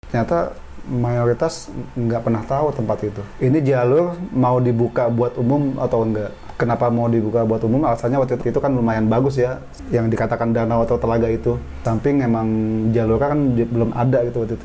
Ternyata mayoritas nggak pernah tahu tempat itu. Ini jalur mau dibuka buat umum atau enggak? Kenapa mau dibuka buat umum? Alasannya waktu itu kan lumayan bagus ya, yang dikatakan danau atau telaga itu. Samping emang jalurnya kan belum ada gitu waktu itu.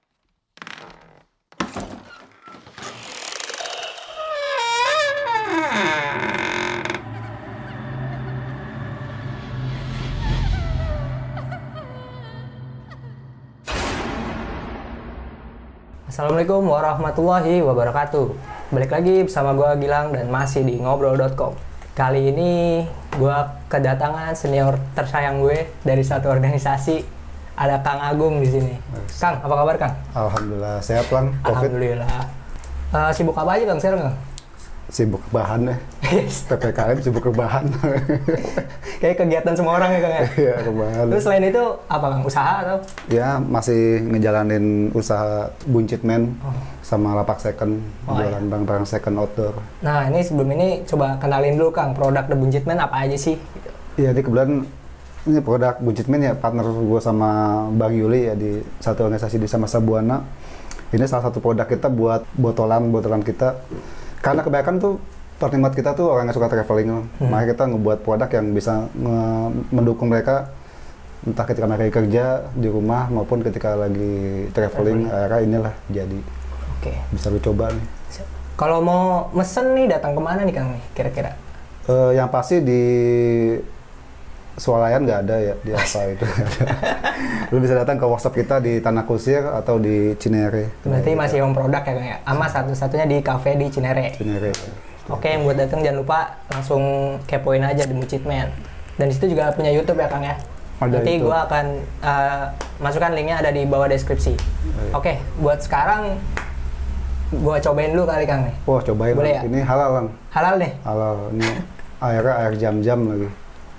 Assalamualaikum warahmatullahi wabarakatuh. Balik lagi bersama gue Gilang dan masih di ngobrol.com. Kali ini gue kedatangan senior tersayang gue dari satu organisasi. Ada Kang Agung di sini. Kang, apa kabar Kang? Alhamdulillah sehat Lang. Alhamdulillah. Sibuk apa aja Kang sekarang Kang? Sibuk rebahan ya. PPKM sibuk rebahan. Kayak kegiatan semua orang ya Kang ya? Iya, rebahan. Terus selain itu apa Kang? Usaha atau? Ya, masih ngejalanin usaha buncit men sama lapak second, jualan barang-barang second outdoor. Nah, ini sebelum ini coba kenalin dulu Kang, produk The Buncit Man apa aja sih? Iya, ini kebetulan ini produk Buncit Man ya, partner gue sama Bang Yuli ya di satu organisasi di Samasa Buana. Ini salah satu produk kita buat botolan kita. Karena kebanyakan tuh penikmat kita tuh orang yang suka traveling, makanya kita ngebuat produk yang bisa mendukung mereka entah ketika mereka kerja di rumah maupun ketika lagi traveling. Akhirnya inilah jadi. Oke. Bisa lu coba nih. Kalau mau mesen nih datang kemana nih Kang nih kira-kira? Yang pasti di Swalayan nggak ada ya, di apa itu. Lu bisa datang ke workshop kita di Tanah Kusir atau di Cinere. Berarti masih home produk ya Kang ya? Sama satu-satunya di cafe di Cinere. Cinere. Oke, yang buat datang jangan lupa langsung kepoin aja di Buncit Man. Dan di situ juga punya YouTube ya Kang ya? Ada nanti itu. gue akan masukkan linknya ada di bawah deskripsi. Oke, buat sekarang gue cobain dulu kali Kang nih. Wah, cobain. Boleh ya? Ini halal Lang. Halal nih? Halal. Ini airnya air jam-jam lagi.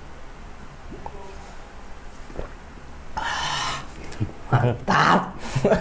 Mantap.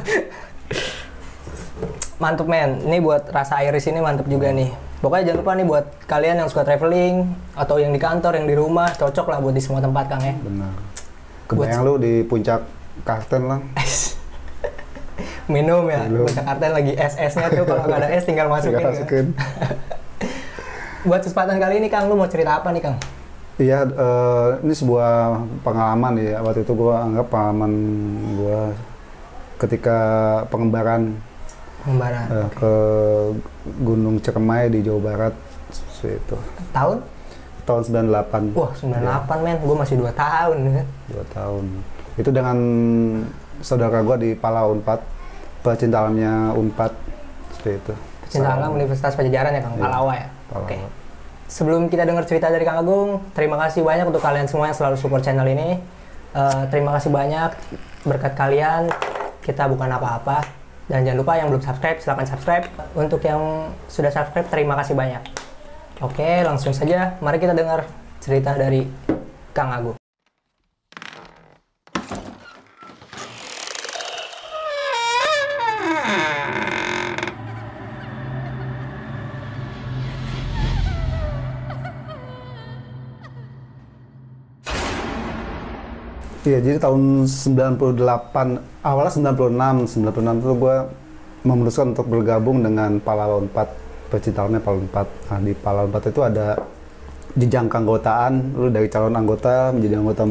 Mantap men, ini buat rasa iris ini mantap juga nih. Pokoknya jangan lupa nih buat kalian yang suka traveling atau yang di kantor, yang di rumah, cocok lah buat di semua tempat Kang ya. Benar. Kebayang lu di puncak Karten Lang. Minum ya, Minum. puncak Karten lagi es-esnya tuh kalau nggak ada es tinggal masukin. Kan? Buat kesempatan kali ini Kang, lu mau cerita apa nih Kang? Iya, ini sebuah pengalaman ya. Waktu itu gue anggap pengalaman gue ketika pengembaraan ke Gunung Ciremai di Jawa Barat itu. Tahun? Tahun 98. Wah, 98 men, gue masih 2 tahun. 2 tahun. Itu dengan saudara gue di Palau Unpad, pecinta alamnya Unpad, seperti itu. Pecinta alam Universitas Pajajaran ya Kang, Palawa ya? Palawa. Oke. Sebelum kita dengar cerita dari Kang Agung, terima kasih banyak untuk kalian semua yang selalu support channel ini. Terima kasih banyak, berkat kalian kita bukan apa-apa. Dan jangan lupa yang belum subscribe, silahkan subscribe. Untuk yang sudah subscribe, terima kasih banyak. Oke, langsung saja, mari kita dengar cerita dari Kang Agung. Iya, jadi tahun 98, awalnya 96 itu gue memutuskan untuk bergabung dengan Palau Unpad, pecinta alamnya Palau Unpad. Nah, di Palau Unpad itu ada jenjang keanggotaan, lu dari calon anggota menjadi anggota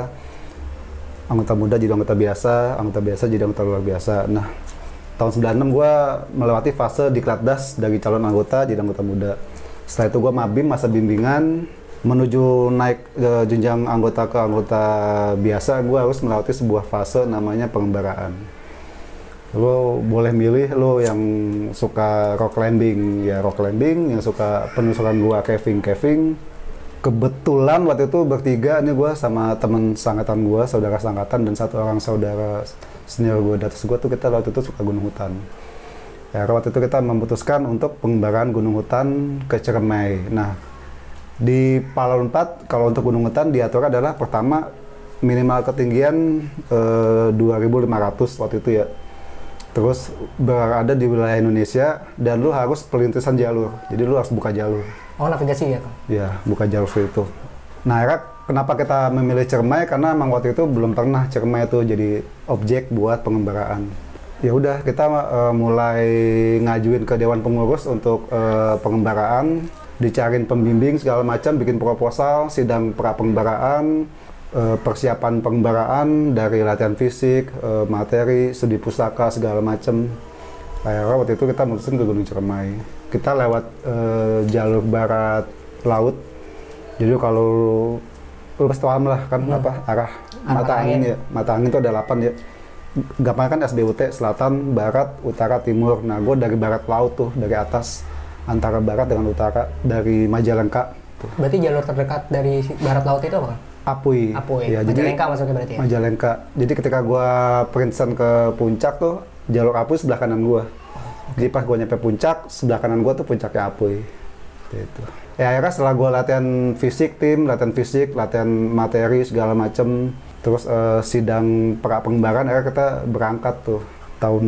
muda jadi anggota biasa jadi anggota luar biasa. Nah, tahun 96 gue melewati fase diklatdas dari calon anggota jadi anggota muda. Setelah itu gue mabim, masa bimbingan, menuju naik ke jenjang anggota ke anggota biasa, gue harus melewati sebuah fase namanya pengembaraan. Lo boleh milih, lo yang suka rock climbing, ya rock climbing, yang suka penelusuran gue caving. Kebetulan waktu itu bertiga, ini gue sama teman seangkatan gue, saudara seangkatan, dan satu orang saudara senior gue di atas gue tuh, kita waktu itu suka gunung hutan. Ya, waktu itu kita memutuskan untuk pengembaraan gunung hutan ke Ciremai. Nah, di Palau Unpad, kalau untuk gunung hutan diatur adalah pertama minimal ketinggian 2.500 waktu itu ya. Terus berada di wilayah Indonesia dan lu harus pelintasan jalur. Jadi lu harus buka jalur. Oh, navigasi ya Kang? Ya, buka jalur itu. Nah, akhirnya kenapa kita memilih Ciremai? Karena emang waktu itu belum pernah Ciremai itu jadi objek buat pengembaraan. Ya udah kita mulai ngajuin ke dewan pengurus untuk pengembaraan, dicariin pembimbing segala macam, bikin proposal, sidang pra pengembaraan, persiapan pengembaraan dari latihan fisik, materi, studi pustaka segala macam. Akhirnya waktu itu kita mutusin ke Gunung Ciremai. Kita lewat jalur barat laut. Jadi kalau lu pasti paham lah kan apa arah mata angin ya. Mata angin itu ada 8 ya. Gampang kan SBUT, selatan, barat, utara, timur. Nah, gue dari barat laut tuh, dari atas, antara barat dengan utara, dari Majalengka. Tuh. Berarti jalur terdekat dari barat laut itu apa? Apui. Ya, Majalengka maksudnya berarti ya? Majalengka. Jadi ketika gue perintisan ke puncak tuh, jalur Apui sebelah kanan gue. Jadi pas gue nyampe puncak, sebelah kanan gue tuh puncaknya Apui. Gitu. Ya akhirnya setelah gue latihan fisik, latihan materi segala macem, terus sidang pra pengembaraan, akhirnya kita berangkat tuh tahun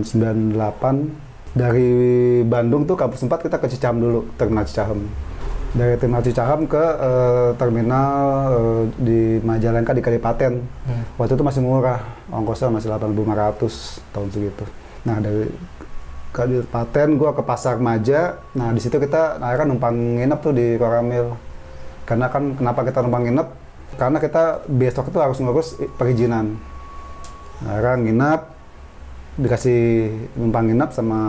98 dari Bandung tuh kampus 4 kita ke Cicahem dulu, terminal Cicahem. Dari terminal Cicahem ke terminal di Majalengka di Kadipaten. Waktu itu masih murah, ongkosnya masih 8.500 tahun segitu. Nah dari Kadipaten gua ke Pasar Maja. Nah di situ kita akhirnya numpang nginep tuh di Koramil. Karena kan kenapa kita numpang nginep? Karena kita besok itu harus ngurus perizinan. Akhirnya nginep, dikasih numpang nginep sama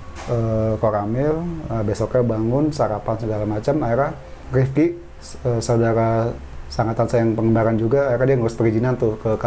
Koramil. Besoknya bangun, sarapan segala macam. Akhirnya Rifki, saudara sangatan saya yang pengembaraan juga, akhirnya dia ngurus perizinan tuh ke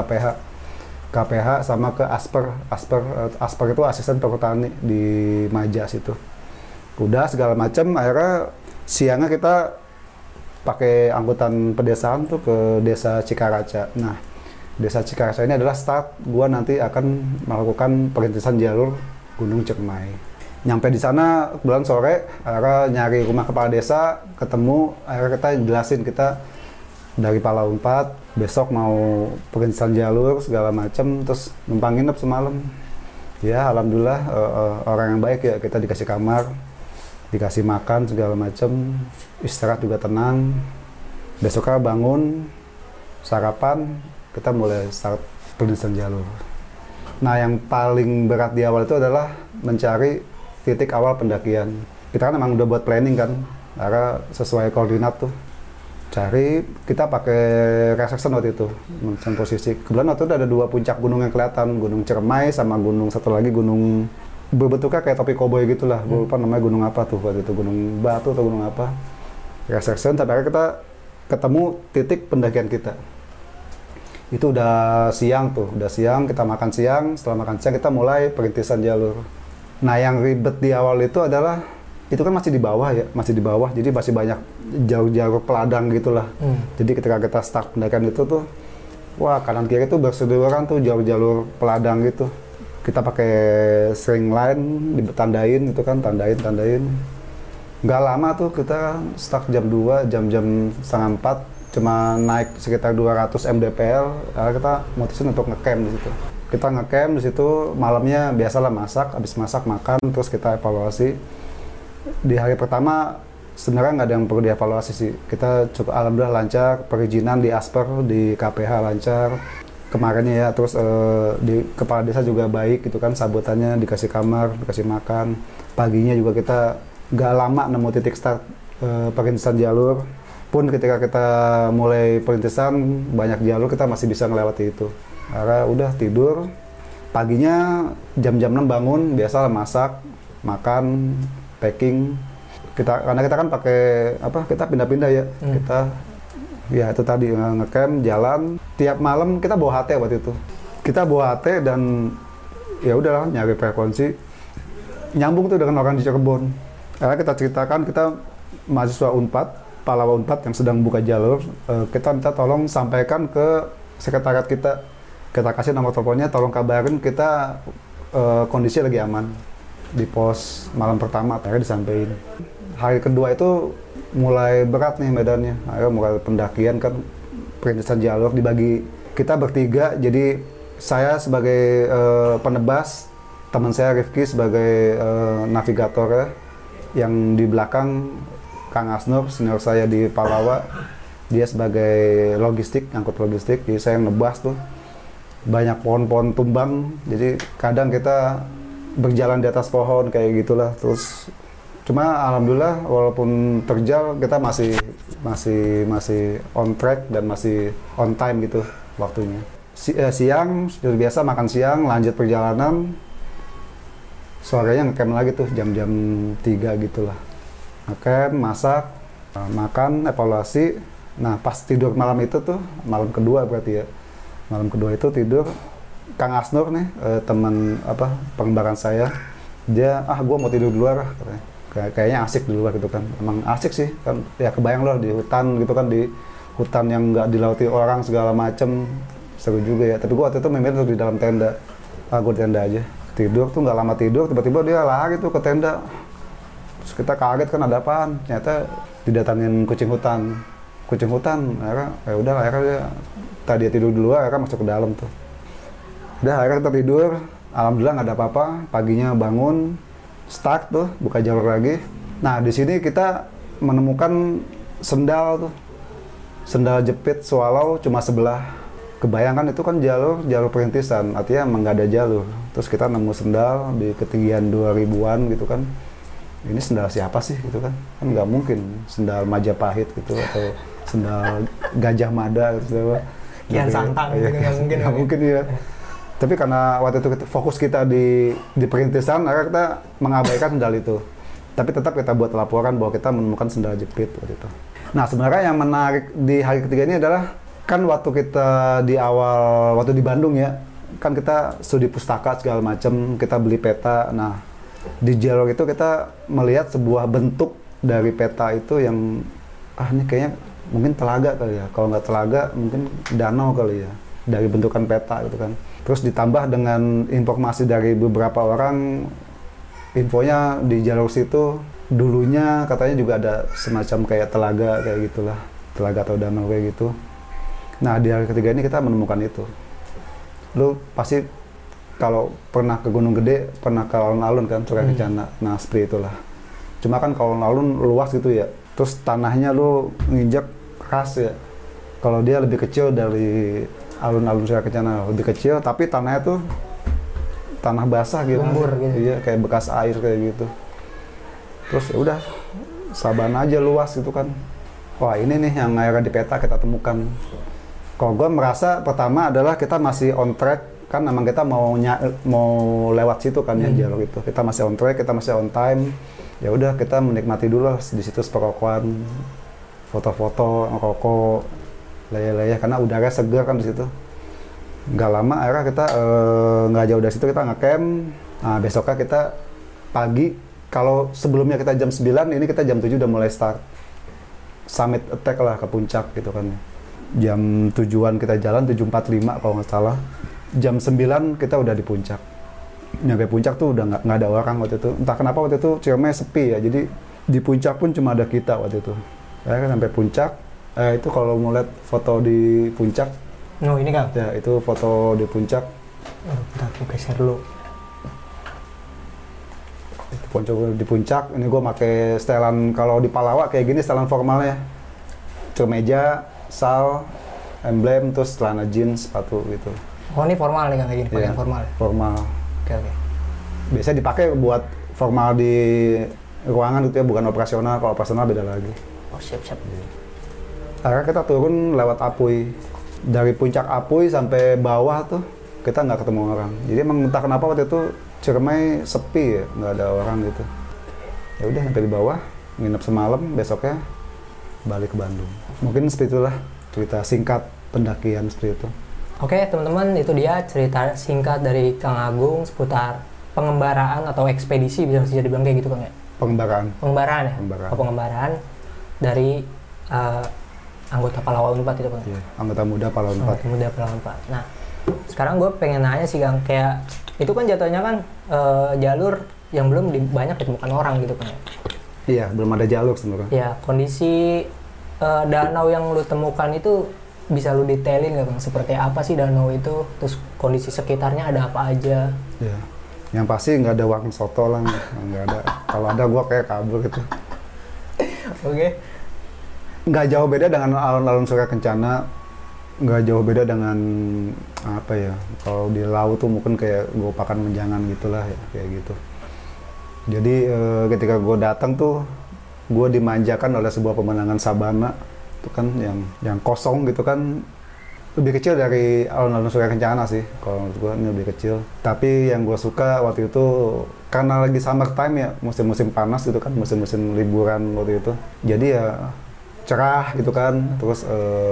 KPH sama ke Asper itu asisten perhutani di Maja situ. Udah segala macam, akhirnya siangnya kita pakai angkutan pedesaan tuh ke desa Cikaraca. Nah, desa Cikaraca ini adalah start gua nanti akan melakukan perintisan jalur Gunung Ciremai. Nyampe di sana bulan sore, akhirnya nyari rumah kepala desa, ketemu, akhirnya kita jelasin kita dari Palau 4, besok mau perintisan jalur segala macam, terus numpang nginep semalam. Ya alhamdulillah orang yang baik ya, kita dikasih kamar, dikasih makan segala macam, istirahat juga tenang. Besoknya bangun, sarapan, kita mulai start perintisan jalur. Nah yang paling berat di awal itu adalah mencari titik awal pendakian. Kita kan emang udah buat planning kan, karena sesuai koordinat tuh. Cari, kita pakai resection waktu itu, menentukan posisi. Kebetulan waktu itu ada 2 puncak gunung yang kelihatan, Gunung Ciremai sama gunung satu lagi gunung berbentuknya kayak topi koboi gitulah. Gue lupa namanya gunung apa tuh waktu itu, Gunung Batu atau gunung apa. Resection, tapi akhirnya kita ketemu titik pendakian kita. Itu udah siang tuh, kita makan siang, setelah makan siang kita mulai perintisan jalur. Nah yang ribet di awal itu adalah, itu kan masih di bawah ya, jadi masih banyak jalur peladang gitulah. Jadi ketika kita start pendakian itu tuh, wah kanan kiri tuh berseliweran tuh jalur-jalur peladang gitu. Kita pakai string line, ditandain itu kan, tandain. Nggak lama tuh kita start jam 2, jam setengah 4, cuma naik sekitar 200 mdpl. Kita mutusin untuk ngecamp di situ. Kita ngecamp di situ, malamnya biasalah masak, habis masak makan, terus kita evaluasi. Di hari pertama sebenarnya nggak ada yang perlu dievaluasi sih. Kita cukup alhamdulillah lancar, perizinan di Asper, di KPH lancar kemarinnya ya. Terus di kepala desa juga baik gitu kan, sabotannya dikasih kamar, dikasih makan. Paginya juga kita nggak lama nemu titik start perintisan jalur. Pun ketika kita mulai perintisan banyak jalur, kita masih bisa melewati itu. Karena udah tidur, paginya jam-jam 6 bangun, biasalah masak, makan, packing. Karena kita kan pakai kita pindah-pindah ya. Kita ya itu tadi ngecamp, jalan. Tiap malam kita bawa HT waktu itu. Kita bawa HT dan ya udahlah nyari frekuensi. Nyambung tuh dengan orang di Cirebon. Karena kita ceritakan kita mahasiswa Unpad, pahlawan Unpad yang sedang buka jalur. Kita minta tolong sampaikan ke sekretariat kita. Kita kasih nomor teleponnya, tolong kabarin kita kondisi lagi aman. Di pos malam pertama akhirnya disampaikan. Hari kedua itu mulai berat nih medannya. Akhirnya mulai pendakian kan, perintisan jalur dibagi kita bertiga. Jadi saya sebagai penebas, teman saya Rifki sebagai navigator, yang di belakang Kang Asnur, senior saya di Palawa, dia sebagai logistik, angkut logistik. Jadi saya yang nebas tuh. Banyak pohon-pohon tumbang, jadi kadang kita berjalan di atas pohon kayak gitulah. Terus cuma alhamdulillah walaupun terjal kita masih on track dan masih on time gitu waktunya. Siang seperti biasa makan siang, lanjut perjalanan, sorenya ngecamp lagi tuh jam-jam 3 gitulah. Ngecamp, masak, makan, evaluasi. Nah pas tidur malam itu tuh, malam kedua berarti ya, malam kedua itu tidur, Kang Asnur nih, teman pengembaraan saya, dia gue mau tidur di luar katanya. Kayaknya asik di luar gitu kan, emang asik sih kan, ya kebayang loh di hutan gitu kan, di hutan yang nggak dilauti orang segala macem, seru juga ya. Tapi gue waktu itu memang di dalam tenda, gue di tenda aja, tidur tuh nggak lama tidur, tiba-tiba dia lari tuh ke tenda, terus kita kaget kan ada apaan, ternyata didatangin kucing hutan, akhirnya ya udah, akhirnya dia tadi dia tidur di luar, akhirnya masuk ke dalam tuh. Udah akhirnya kita tidur, alhamdulillah nggak ada apa-apa. Paginya bangun, start tuh, buka jalur lagi. Nah di sini kita menemukan sendal tuh, sendal jepit swallow cuma sebelah. Kebayangkan itu kan jalur perintisan, artinya emang nggak ada jalur. Terus kita nemu sendal di ketinggian 2000-an gitu kan. Ini sendal siapa sih gitu kan? Kan nggak mungkin sendal Majapahit gitu atau sendal Gajah Mada gitu. Kian Santang gitu nggak mungkin. Nggak mungkin ya. Tapi karena waktu itu fokus kita di perintisan, akhirnya kita mengabaikan sendal itu. Tapi tetap kita buat laporan bahwa kita menemukan sendal jepit waktu itu. Nah sebenarnya yang menarik di hari ketiga ini adalah kan waktu kita di awal, waktu di Bandung ya, kan kita studi pustaka segala macam, kita beli peta. Nah di jalur itu kita melihat sebuah bentuk dari peta itu yang ini kayaknya mungkin telaga kali ya, kalau nggak telaga mungkin danau kali ya, dari bentukan peta gitu kan. Terus ditambah dengan informasi dari beberapa orang, infonya di jalur situ dulunya katanya juga ada semacam kayak telaga kayak gitulah, telaga atau danau kayak gitu. Nah di hari ketiga ini kita menemukan itu. Lu pasti kalau pernah ke Gunung Gede, pernah ke alun-alun kan, Surya Kencana. Nah seperti itulah. Cuma kan kalau alun-alun luas gitu ya, terus tanahnya lu nginjek keras ya. Kalau dia lebih kecil dari alun-alun Surya Kencana, lebih kecil, tapi tanahnya tuh tanah basah gitu. Gembur gitu. Iya, kayak bekas air kayak gitu. Terus ya udah, sabana aja luas gitu kan. Wah ini nih yang akhirnya di peta kita temukan. Kalau gue merasa pertama adalah kita masih on track, kan emang kita mau lewat situ kan ya jalur itu. Kita masih on track, kita masih on time. Ya udah kita menikmati dulu lah di situ seperokokan, foto-foto, ngerokok, leyeh-leyeh karena udara segar kan di situ. Nggak lama akhirnya kita nggak jauh dari situ kita ngecamp. Nah besoknya kita pagi, kalau sebelumnya kita jam 9, ini kita jam 7 udah mulai start summit attack lah ke puncak gitu kan. Jam tujuan kita jalan 7.45 kalau nggak salah. Jam 9 kita udah di puncak. Nyampe puncak tuh udah nggak ada orang waktu itu. Entah kenapa waktu itu Ciremai sepi ya. Jadi di puncak pun cuma ada kita waktu itu. Akhirnya sampai puncak. Itu kalau mau lihat foto di puncak. Oh ini Kang? Ya itu foto di puncak. Bentar, aku geser dulu. Ponco di puncak. Ini gue pakai setelan, kalau di Palawa kayak gini setelan formalnya. Kemeja, sal, emblem, terus celana jeans, sepatu gitu. Oh ini formal nih Kang, kayak gini, pakaian Iya, formal. Formal. Oke. Biasanya dipakai buat formal di ruangan gitu ya, bukan operasional. Kalau operasional beda lagi. Oh siap. Akhirnya kita turun lewat Apuy. Dari puncak Apuy sampai bawah tuh kita nggak ketemu orang. Jadi emang entah kenapa waktu itu Ciremai sepi ya, nggak ada orang gitu. Ya udah sampai di bawah, nginep semalam, besoknya balik ke Bandung. Mungkin seperti itulah cerita singkat pendakian seperti itu. Oke teman-teman, itu dia cerita singkat dari Kang Agung seputar pengembaraan atau ekspedisi, bisa dibilang kayak gitu Kang ya? Pengembaraan ya? Pengembaraan dari anggota Palawa Unpad itu Kang? Iya, anggota muda Palawa Unpad. Anggota muda Palawa Unpad. Nah, sekarang gue pengen nanya sih Kang, kayak itu kan jatuhnya kan jalur yang belum banyak ditemukan orang gitu Kang ya? Iya, belum ada jalur sebenarnya. Ya, kondisi danau yang lu temukan itu bisa lu detailin nggak Kang? Seperti apa sih danau itu? Terus kondisi sekitarnya ada apa aja? Iya, yang pasti nggak ada warung soto lah, nggak ada. Kalau ada gua kayak kabur gitu. Oke. Nggak jauh beda dengan alun-alun Surya Kencana. nggak jauh beda dengan apa ya, kalau di laut tuh mungkin kayak gue pakan menjangan gitulah ya, kayak gitu. Jadi ketika gue datang tuh gue dimanjakan oleh sebuah pemandangan sabana itu kan yang kosong gitu kan, lebih kecil dari alun-alun Surya Kencana sih kalau menurut gue, ini lebih kecil. Tapi yang gue suka waktu itu karena lagi summer time ya, musim-musim panas gitu kan, musim-musim liburan waktu itu, jadi ya cerah gitu kan. Terus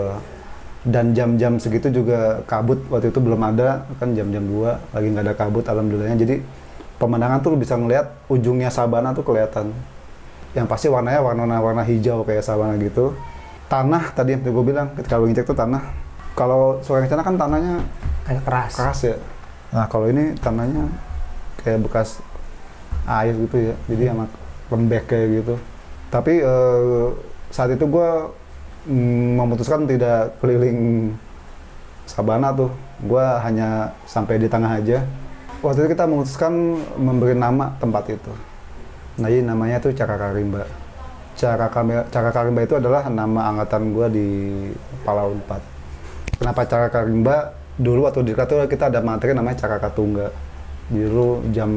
dan jam-jam segitu juga kabut waktu itu belum ada kan, jam-jam 2 lagi nggak ada kabut alhamdulillahnya. Jadi pemandangan tuh bisa ngelihat ujungnya sabana tuh kelihatan. Yang pasti warnanya warna hijau kayak sabana gitu. Tanah tadi yang gue bilang ketika lu ngecek tuh tanah. Kalau Surya Kencana kan tanahnya Kayak keras. keras ya. Nah kalau ini tanahnya kayak bekas air gitu ya. Jadi amat lembek kayak gitu. Tapi saat itu gue memutuskan tidak keliling sabana tuh. Gue hanya sampai di tengah aja. Waktu itu kita memutuskan memberi nama tempat itu. Nah ini namanya tuh Cakakarimba. Cakakarimba itu adalah nama angkatan gue di Palaun 4. Kenapa Cakakarimba? Dulu waktu di Kratu kita ada materi namanya Cakakatungga. Dulu jam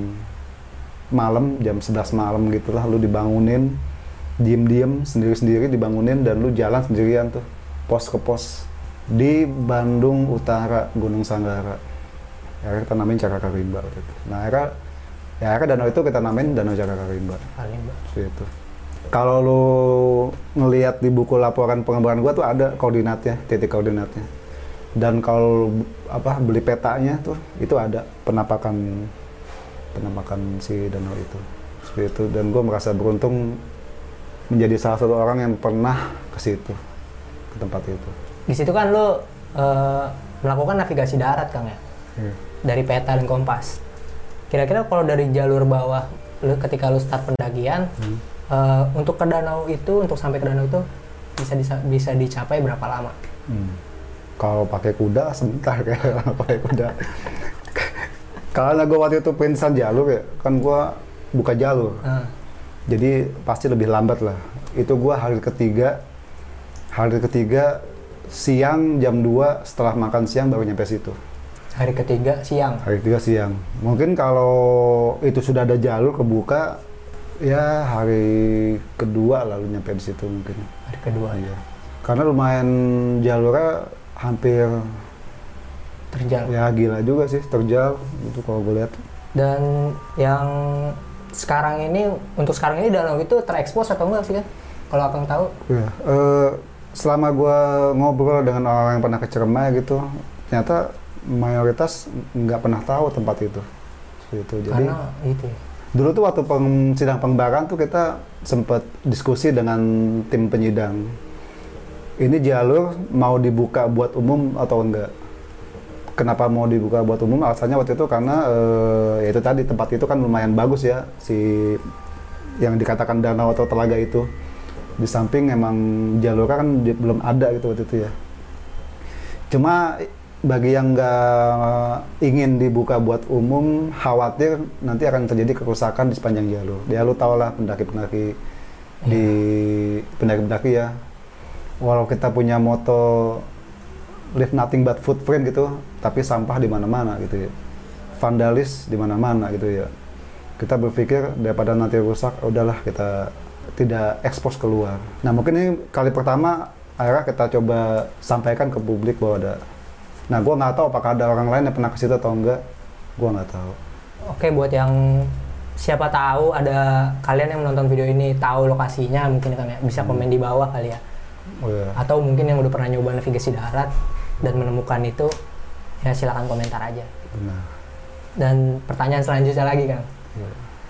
malam, jam 11 malam gitulah, lu dibangunin, diem-diem sendiri-sendiri dibangunin, dan lu jalan sendirian tuh, pos ke pos di Bandung Utara, Gunung Sanggara. Akhirnya kita namain Cakakarimba waktu itu. Nah akhirnya danau itu kita namain Danau Cakakarimba. Gitu. Kalau lu ngelihat di buku laporan pengembangan gua tuh ada koordinatnya, titik koordinatnya. Dan kalau beli petanya tuh itu ada penampakan si danau itu. Seperti itu. Dan gua merasa beruntung menjadi salah satu orang yang pernah ke situ, ke tempat itu. Di situ kan lu melakukan navigasi darat, Kang ya? Dari peta dan kompas. Kira-kira kalau dari jalur bawah, ketika lu start pendakian, untuk ke danau itu, untuk sampai ke danau itu bisa dicapai berapa lama? Kalau pakai kuda sebentar kayak pakai kuda. Karena gue waktu itu perintisan jalur ya, kan gue buka jalur. Jadi pasti lebih lambat lah. Itu gue hari ketiga siang jam 2 setelah makan siang baru nyampe situ. Hari ketiga siang? Hari ketiga siang. Mungkin kalau itu sudah ada jalur kebuka, ya hari kedua lalu nyampe di situ mungkin. Hari kedua? Iya. Karena lumayan jalurnya hampir terjal. Ya gila juga sih, terjal itu kalau gue lihat. Dan yang untuk sekarang ini danau itu terekspos atau enggak sih kan? Kalau Akang tahu? Iya. Selama gue ngobrol dengan orang yang pernah ke Ciremai gitu, ternyata mayoritas nggak pernah tahu tempat itu. Jadi karena itu. Dulu tuh waktu sidang pengbaran tuh kita sempat diskusi dengan tim penyidang. Ini jalur mau dibuka buat umum atau enggak? Kenapa mau dibuka buat umum? Alasannya waktu itu karena ya itu tadi, tempat itu kan lumayan bagus ya, si yang dikatakan danau atau telaga itu. Di samping emang jalurnya kan belum ada gitu waktu itu ya. Cuma bagi yang nggak ingin dibuka buat umum, khawatir nanti akan terjadi kerusakan di sepanjang jalur. Ya lu tau lah pendaki-pendaki di pendaki-pendaki ya. Walau kita punya moto leave nothing but footprint gitu, tapi sampah di mana-mana gitu ya. Vandalis di mana-mana gitu ya. Kita berpikir daripada nanti rusak, udahlah kita tidak ekspos keluar. Nah mungkin ini kali pertama akhirnya kita coba sampaikan ke publik bahwa ada. Nah, gue nggak tahu apakah ada orang lain yang pernah ke situ atau enggak. Gue nggak tahu. Oke, buat yang siapa tahu ada kalian yang menonton video ini tahu lokasinya, mungkin kan ya bisa komen di bawah kali ya. Oh, iya. Atau mungkin yang udah pernah nyoba navigasi darat dan menemukan itu, ya silakan komentar aja. Benar. Dan pertanyaan selanjutnya lagi, Kang. Iya.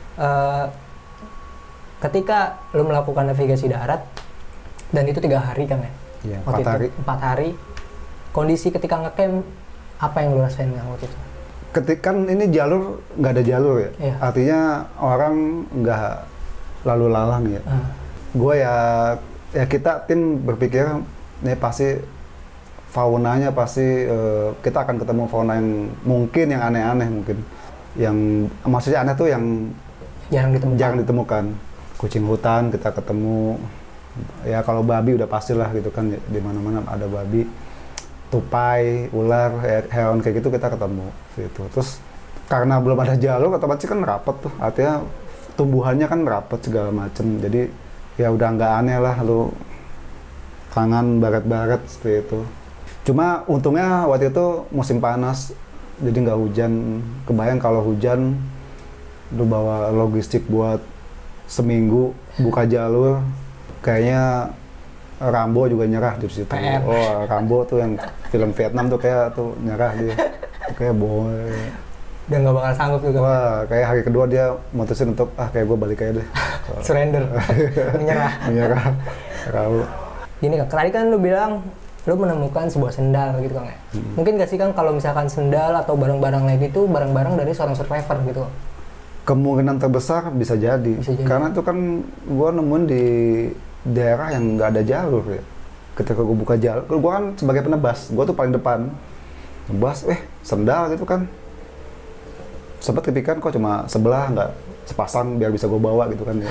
Ketika lo melakukan navigasi darat dan itu 3 hari, Kang ya? Iya, 4 hari. 4 hari. Kondisi ketika ngecamp, apa yang lu rasain waktu itu? Ketika ini jalur nggak ada jalur ya, iya. Artinya orang nggak lalu lalang ya. Gue ya kita tim berpikir ini pasti faunanya kita akan ketemu fauna yang mungkin yang aneh-aneh mungkin, yang maksudnya aneh tuh yang jarang ditemukan. Kucing hutan kita ketemu, ya kalau babi udah pastilah gitu kan, di mana-mana ada babi. tupai, ular, hewan kayak gitu kita ketemu gitu. Terus karena belum ada jalur otomatis kan rapat tuh, artinya tumbuhannya kan rapat segala macem, jadi ya udah nggak aneh lah lu kangen baret-baret seperti itu. Cuma untungnya waktu itu musim panas, jadi nggak hujan. Kebayang kalau hujan lu bawa logistik buat seminggu buka jalur, kayaknya Rambo juga nyerah di situ. PR. Oh, Rambo tuh yang film Vietnam tuh kayak tuh nyerah dia. Kayak boy. Udah nggak bakal sanggup juga. Wah, kayak hari kedua dia mutusin untuk kayak gue balik aja deh. Surrender. Menyerah. Menyerah. Rambo. Gini Kang, tadi kan lu bilang lu menemukan sebuah sendal gitu Kang ya. Mungkin gak sih Kang kalau misalkan sendal atau barang-barang lain itu barang-barang dari seorang survivor gitu? Kemungkinan terbesar bisa jadi. Karena itu kan gue nemuin di daerah yang nggak ada jalur ya. Ketika gue buka jalur, gue kan sebagai penebas, gue tuh paling depan. Nebas, sendal gitu kan. Sempat kepikiran kok cuma sebelah, nggak sepasang biar bisa gue bawa gitu kan ya.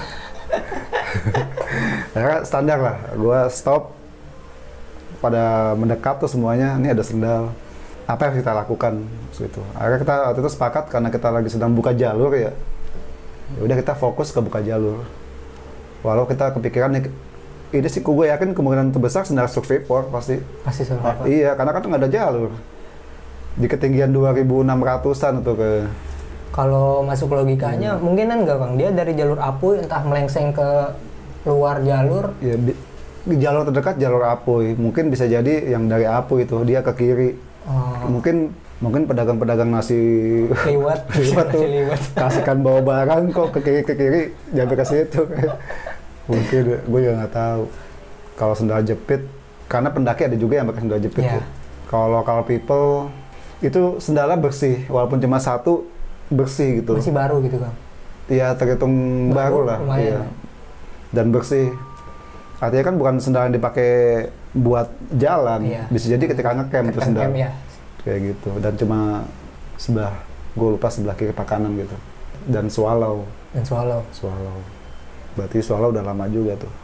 Ya standar lah, gue stop pada mendekat tuh semuanya, ini ada sendal. Apa yang kita lakukan gitu. Akhirnya kita waktu itu sepakat karena kita lagi sedang buka jalur ya. Ya udah kita fokus ke buka jalur. Walau kita kepikiran nih, ini sih gue yakin kemungkinan terbesar sendal survivor pasti. Pasti survivor. Iya, karena kan tuh nggak ada jalur. Di ketinggian 2.600-an tuh ke. Kalau masuk logikanya mungkin kan enggak Kang, dia dari jalur Apuy entah melengseng ke luar jalur. Ya, di jalur terdekat jalur Apuy. Mungkin bisa jadi yang dari Apuy itu dia ke kiri. Mungkin pedagang-pedagang nasi liwat tuh kasihkan bawa barang kok ke kiri sampai ke situ. Mungkin gue juga nggak tahu. Kalau sendal jepit, karena pendaki ada juga yang pakai sendal jepit. Yeah. Ya. Kalau people itu sendalnya bersih, walaupun cuma satu bersih gitu. Masih baru gitu Kang? Iya, terhitung baru lah. Iya. Dan bersih. Artinya kan bukan sendal yang dipakai buat jalan. Iya. Bisa jadi ketika ngecamp itu sendal. Ya. Kayak gitu. Dan cuma sebelah, gue lupa sebelah kiri apa kanan gitu. Dan swallow. Berarti swallow udah lama juga tuh.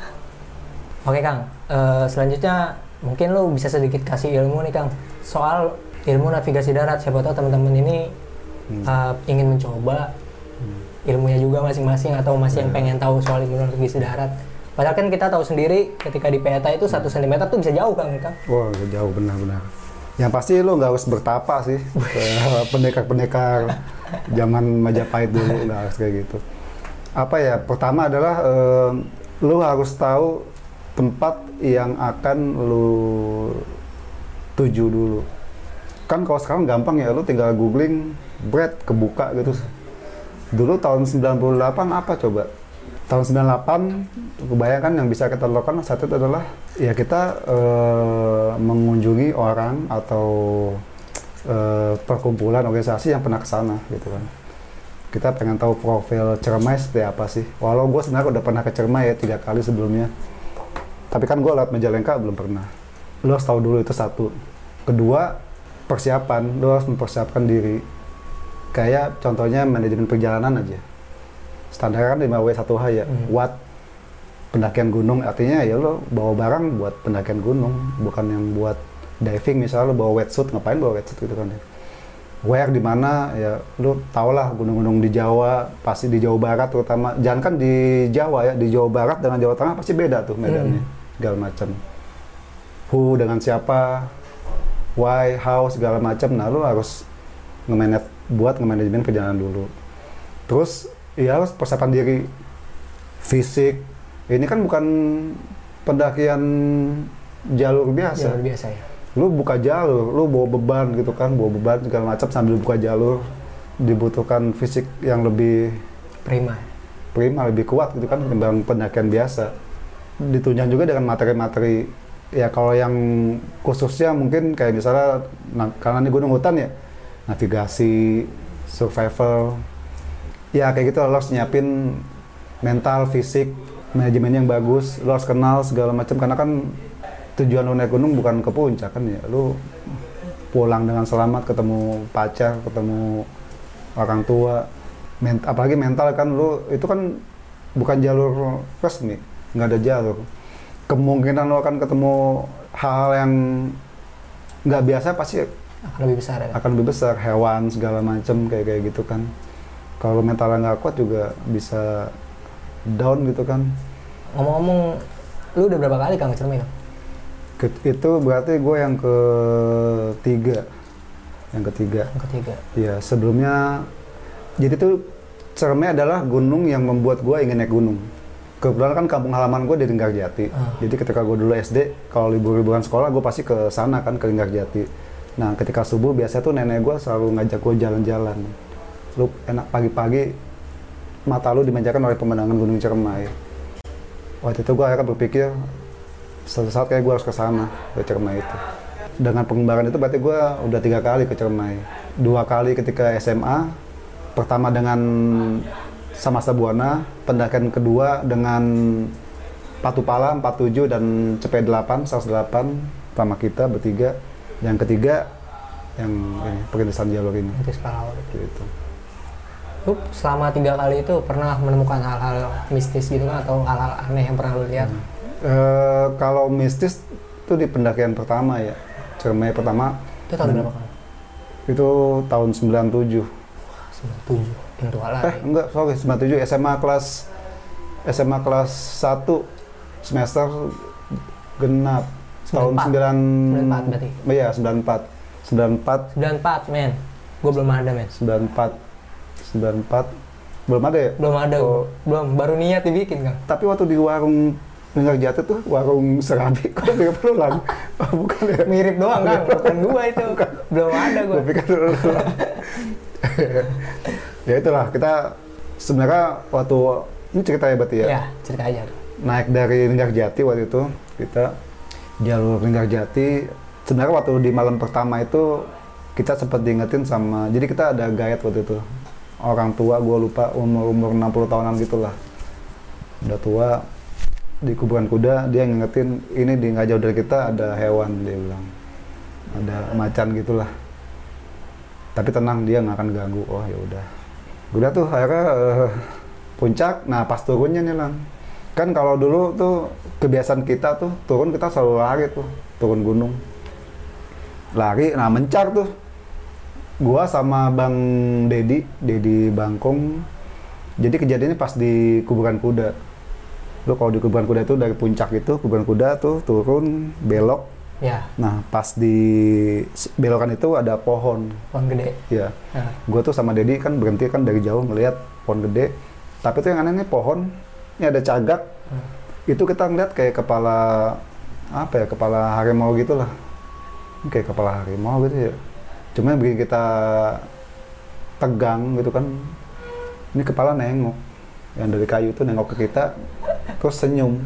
Oke Kang, selanjutnya mungkin lu bisa sedikit kasih ilmu nih Kang soal ilmu navigasi darat. Siapa tahu teman-teman ini ingin mencoba ilmunya juga masing-masing atau masih yang pengen tahu soal ilmu navigasi darat. Padahal kan kita tahu sendiri ketika di peta itu 1 cm tuh bisa jauh Kang. Wah, jauh benar-benar. Yang pasti lo nggak harus bertapa sih. Pendekar-pendekar zaman Majapahit dulu nggak harus kayak gitu. Apa ya? Pertama adalah lo harus tahu tempat yang akan lo tuju dulu. Kan kalau sekarang gampang ya, lo tinggal googling, kebuka gitu. Dulu tahun 98 apa coba? Tahun 98, kebayangkan yang bisa kita lakukan saat itu adalah ya kita mengunjungi orang atau perkumpulan organisasi yang pernah ke sana gitu kan. Kita pengen tahu profil Cermai seperti apa sih. Walau gue sebenarnya udah pernah ke Cermai ya 3 kali sebelumnya. Tapi kan gue lewat Majalengka belum pernah. Lo harus tahu dulu itu satu. Kedua, persiapan. Lo harus mempersiapkan diri. Kayak contohnya manajemen perjalanan aja. Standar kan 5W1H ya, watt pendakian gunung, artinya ya lo bawa barang buat pendakian gunung, bukan yang buat diving. Misalnya lo bawa wetsuit, ngapain bawa wetsuit gitu kan ya. Where di mana ya, lo tau lah gunung-gunung di Jawa, pasti di Jawa Barat terutama, jangan kan di Jawa ya, di Jawa Barat dengan Jawa Tengah pasti beda tuh medannya, segala macam. Who dengan siapa, why, how, segala macam. Nah lo harus nge-manajemen perjalanan dulu. Terus ya harus persiapan diri, fisik. Ini kan bukan pendakian jalur biasa. Jalur biasa ya. Lu buka jalur, lu bawa beban gitu kan, bawa beban segala macam sambil buka jalur. Dibutuhkan fisik yang lebih prima, lebih kuat gitu kan ketimbang pendakian biasa. Ditunjang juga dengan materi-materi. Ya kalau yang khususnya mungkin kayak misalnya karena ini gunung hutan ya, navigasi, survival. Ya kayak gitu, lo harus nyiapin mental, fisik, manajemen yang bagus. Lo harus kenal segala macam karena kan tujuan lo naik gunung bukan ke puncak kan ya. Lo pulang dengan selamat, ketemu pacar, ketemu orang tua. Apalagi mental kan lo itu kan bukan jalur resmi, nggak ada jalur. Kemungkinan lo akan ketemu hal yang nggak biasa pasti akan lebih besar ya. akan lebih besar, hewan segala macem kayak gitu kan. Kalau mentalnya nggak kuat juga bisa down gitu kan. Ngomong-ngomong, lu udah berapa kali Kang ke Cermai? Itu berarti gue yang ketiga. Yang ketiga. Ya sebelumnya, jadi tuh Cermai adalah gunung yang membuat gue ingin naik gunung. Kebetulan kan kampung halaman gue di Linggarjati. Jadi ketika gue dulu SD, kalau libur-liburan sekolah gue pasti ke sana kan, ke Linggarjati. Nah ketika subuh biasanya tuh nenek gue selalu ngajak gue jalan-jalan. Lu enak pagi-pagi, mata lu dimanjakan oleh pemandangan Gunung Cermai. Waktu itu gue akhirnya berpikir, suatu saat kayak gue harus ke sana, ke Cermai itu. Dengan pengembaraan itu berarti gue udah 3 kali ke Cermai. 2 kali ketika SMA, pertama dengan Samasta Buana, pendakian kedua dengan Patupala 47 dan Cepet 8, 108 sama kita bertiga. Yang ketiga yang ini, perintisan jalur ini. Perintis Pahlawan. Gitu. Lu selama 3 kali itu pernah menemukan hal-hal mistis gitu kan, atau hal-hal aneh yang pernah lu lihat? Kalau mistis itu di pendakian pertama ya, Cermai pertama. Itu tahun berapa kan? Itu tahun 97. 97. Yang tua lah. Enggak, sorry, 97 SMA kelas 1 semester genap. 94. Tahun 94 berarti? Iya, 94. 94, men. Gue belum ada, men. 94 belum ada ya? Belum ada, belum. Baru niat dibikin, Kang. Tapi waktu di warung Linggarjati tuh, warung Serabi, kok pikir pulang? Oh, bukan ya? Mirip doang, Kang. Bukan gua itu. Bukan. Belum ada gua. Gue pikir dulu. Ya itulah, kita sebenarnya waktu, ini cerita ya berarti ya? Iya, cerita aja. Naik dari Linggarjati waktu itu, kita jalur Linggarjati, sebenarnya waktu di malam pertama itu, kita sempat diingetin sama, jadi kita ada guide waktu itu. Orang tua, gue lupa, umur 60 tahunan gitulah. Udah tua, di kuburan kuda, dia ngingetin, ini di nggak jauh dari kita ada hewan, dia bilang. Ada macan gitulah. Tapi tenang, dia nggak akan ganggu. Oh ya udah. Udah tuh akhirnya puncak, nah pas turunnya nih Lang. Kan kalau dulu tuh kebiasaan kita tuh, turun kita selalu lari tuh, turun gunung. Lari, nah mencar tuh. Gua sama Bang Dedi Bangkong. Jadi kejadiannya pas di kuburan kuda. Lu kalau di kuburan kuda itu dari puncak itu, kuburan kuda tuh turun, belok. Ya. Nah pas di belokan itu ada pohon. Pohon gede. Ya. Nah. Gua tuh sama Dedi kan berhenti kan dari jauh ngelihat pohon gede. Tapi tuh yang aneh nih pohon, ini ada cagak. Itu kita ngeliat kayak kepala, apa ya, kepala harimau gitu lah. Ini kayak kepala harimau gitu ya. Cuma yang bikin kita tegang gitu kan, ini kepala nengok, yang dari kayu itu nengok ke kita, terus senyum.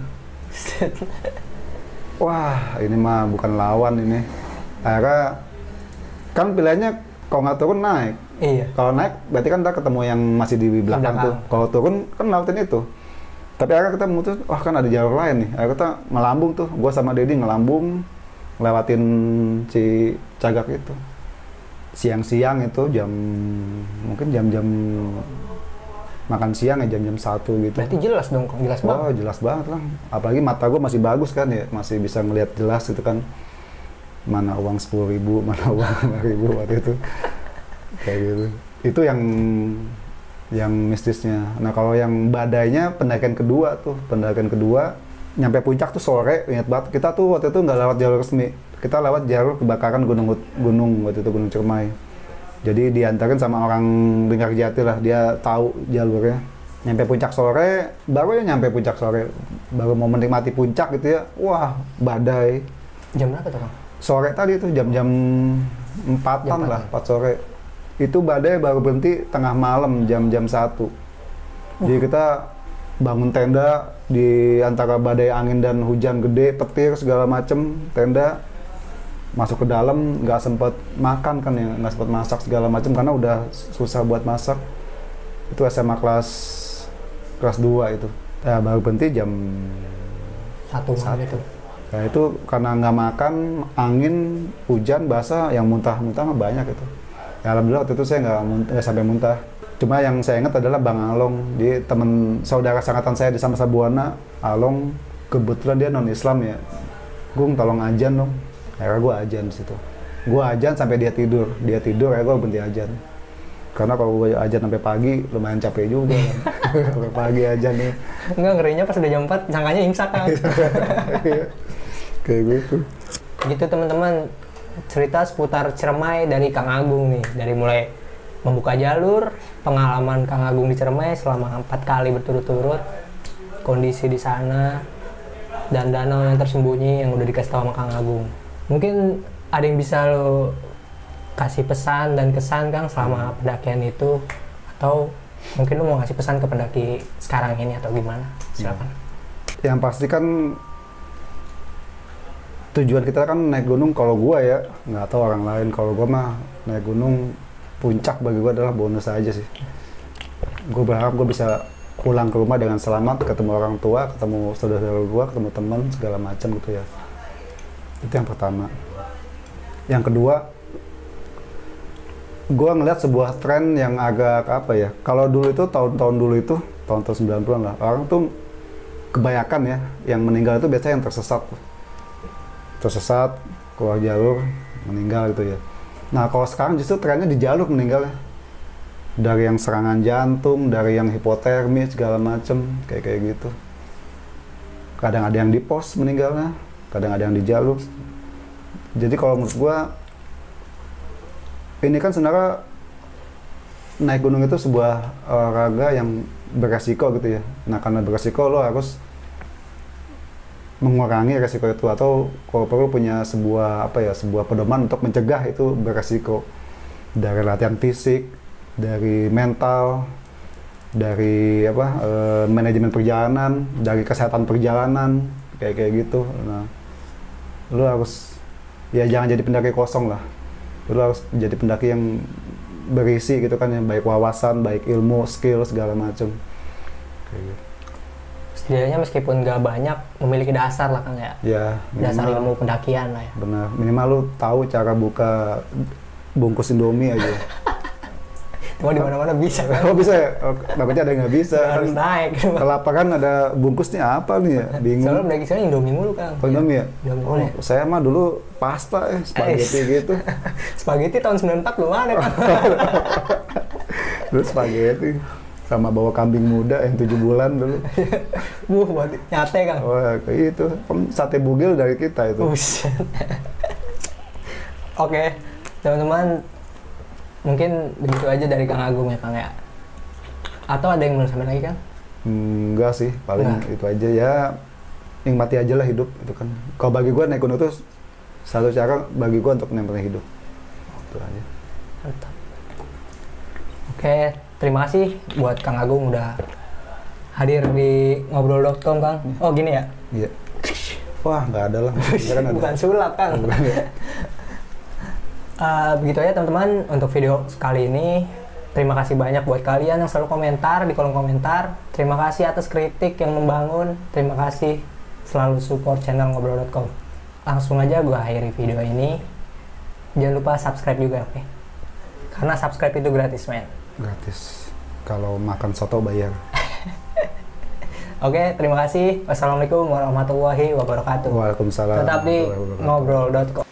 Wah, ini mah bukan lawan ini. Akhirnya, kan pilihannya kalau nggak turun naik. Iya. Kalau naik, berarti kan kita ketemu yang masih di belakang tuh. Kalau turun, kan lewatin itu. Tapi akhirnya kita memutus, wah kan ada jalur lain nih. Akhirnya kita ngelambung tuh, gue sama Dedi ngelambung, lewatin si cagak itu. Siang-siang itu mungkin jam-jam makan siang ya, jam-jam 1 gitu. Berarti jelas dong, jelas banget. Oh jelas banget lah, apalagi mata gue masih bagus kan ya, masih bisa ngelihat jelas itu kan, mana uang 10.000, mana uang 5.000 waktu itu, kayak gitu. Itu yang mistisnya. Nah kalau yang badainya pendakian kedua, nyampe puncak tuh sore, ingat banget, kita tuh waktu itu nggak lewat jalur resmi, kita lewat jalur kebakaran gunung waktu itu, Gunung Cermai. Jadi diantarin sama orang Linggarjati lah, dia tahu jalurnya. Nyampe puncak sore, baru mau menikmati puncak gitu ya, wah badai. Jam berapa tuh Kang? Sore tadi tuh jam-jam 4-an lah, 4 sore. Itu badai baru berhenti tengah malam, jam-jam 1. Jadi kita bangun tenda di antara badai angin dan hujan gede, petir segala macem, tenda. Masuk ke dalam, nggak sempet makan kan ya, nggak sempet masak segala macam karena udah susah buat masak. Itu SMA kelas 2 itu. Ya, baru berhenti jam 1 itu. Nah itu karena nggak makan, angin, hujan, basah, yang muntah-muntah mah banyak itu. Ya alhamdulillah waktu itu saya nggak sampai muntah. Cuma yang saya ingat adalah Bang Along, dia teman saudara sangkatan saya di Samasta Buana. Along kebetulan dia non Islam ya. Gung tolong ajan dong. Akhirnya gue ajan di situ. Gue ajan sampai dia tidur ya gue berhenti ajan. Karena kalau gue ajan sampai pagi lumayan capek juga kan. Sampai pagi ajan nih. Enggak, ngerinya pas udah jam 4 sangkanya imsak kan. Kayak gitu. Gitu teman-teman, cerita seputar Ciremai dari Kang Agung nih, dari mulai membuka jalur, pengalaman Kang Agung di Ciremai selama 4 kali berturut-turut, kondisi di sana, dan danau yang tersembunyi yang udah dikasih tahu sama Kang Agung. Mungkin ada yang bisa lo kasih pesan dan kesan Kang selama pendakian itu, atau mungkin lo mau ngasih pesan ke pendaki sekarang ini atau gimana? Silakan. Yang pasti kan tujuan kita kan naik gunung, kalau gua ya, nggak tahu orang lain, kalau gua mah naik gunung puncak bagi gua adalah bonus aja sih. Gua berharap gua bisa pulang ke rumah dengan selamat, ketemu orang tua, ketemu saudara-saudara gua, ketemu teman segala macam gitu ya. Itu yang pertama. Yang kedua, gua ngeliat sebuah tren yang agak apa ya, kalau dulu itu tahun-tahun dulu itu tahun-tahun 90-an lah, orang tuh kebanyakan ya yang meninggal itu biasanya yang tersesat, keluar jalur, meninggal gitu ya. Nah kalau sekarang justru trennya di jalur meninggalnya. Dari yang serangan jantung, dari yang hipotermi, segala macem, kayak gitu. Kadang ada yang di pos meninggalnya, kadang ada yang di jalur. Jadi kalau menurut gua, ini kan sebenarnya naik gunung itu sebuah olahraga yang beresiko gitu ya. Nah karena beresiko lo harus mengurangi resiko itu, atau kalau perlu punya sebuah sebuah pedoman untuk mencegah itu beresiko, dari latihan fisik, dari mental, dari manajemen perjalanan, dari kesehatan perjalanan, kayak gitu. Nah lo harus ya jangan jadi pendaki kosong lah, lo harus jadi pendaki yang berisi gitu kan ya, baik wawasan, baik ilmu, skill, segala macam. Kayak gitu. Setidaknya meskipun nggak banyak, memiliki dasar lah Kang ya. Ya, dasar ilmu pendakian lah ya. Benar, minimal lu tahu cara buka bungkus Indomie aja. Cuma di mana-mana bisa kan? Oh bisa ya? Oh, takutnya ada yang nggak bisa. Harus naik. Kelaparan ada bungkusnya apa nih ya? Bingung. Soalnya pendaki sana Indomie mulu Kang. Oh Indomie ya? Indomie Oh, ya? saya mah dulu pasta spaghetti gitu. Spaghetti tahun 94 belum ada kan? Dulu spaghetti sama bawa kambing muda yang 7 bulan dulu. Buat nyate Kang. Oh kayak itu, sate bugil dari kita itu. Oke, teman-teman, mungkin begitu aja dari Kang Agung ya Kang ya. Atau ada yang mau sampai lagi Kang? Enggak sih, paling itu aja ya. Nikmati aja lah hidup itu kan. Kalau bagi gua naik gunung itu satu cara bagi gua untuk nikmatin hidup. Itu aja. Mantap. Oke, terima kasih buat Kang Agung udah hadir di ngobrol.com Kang. Oh gini ya? Iya. Wah nggak ada lah. Bukan sulap Kang. Begitu aja teman-teman untuk video kali ini. Terima kasih banyak buat kalian yang selalu komentar di kolom komentar. Terima kasih atas kritik yang membangun. Terima kasih selalu support channel ngobrol.com. Langsung aja gue akhiri video ini. Jangan lupa subscribe juga, oke? Karena subscribe itu gratis, men. Gratis. Kalau makan soto bayar. Oke, terima kasih. Wassalamualaikum warahmatullahi wabarakatuh. Waalaikumsalam. Tetap di ngobrol.com.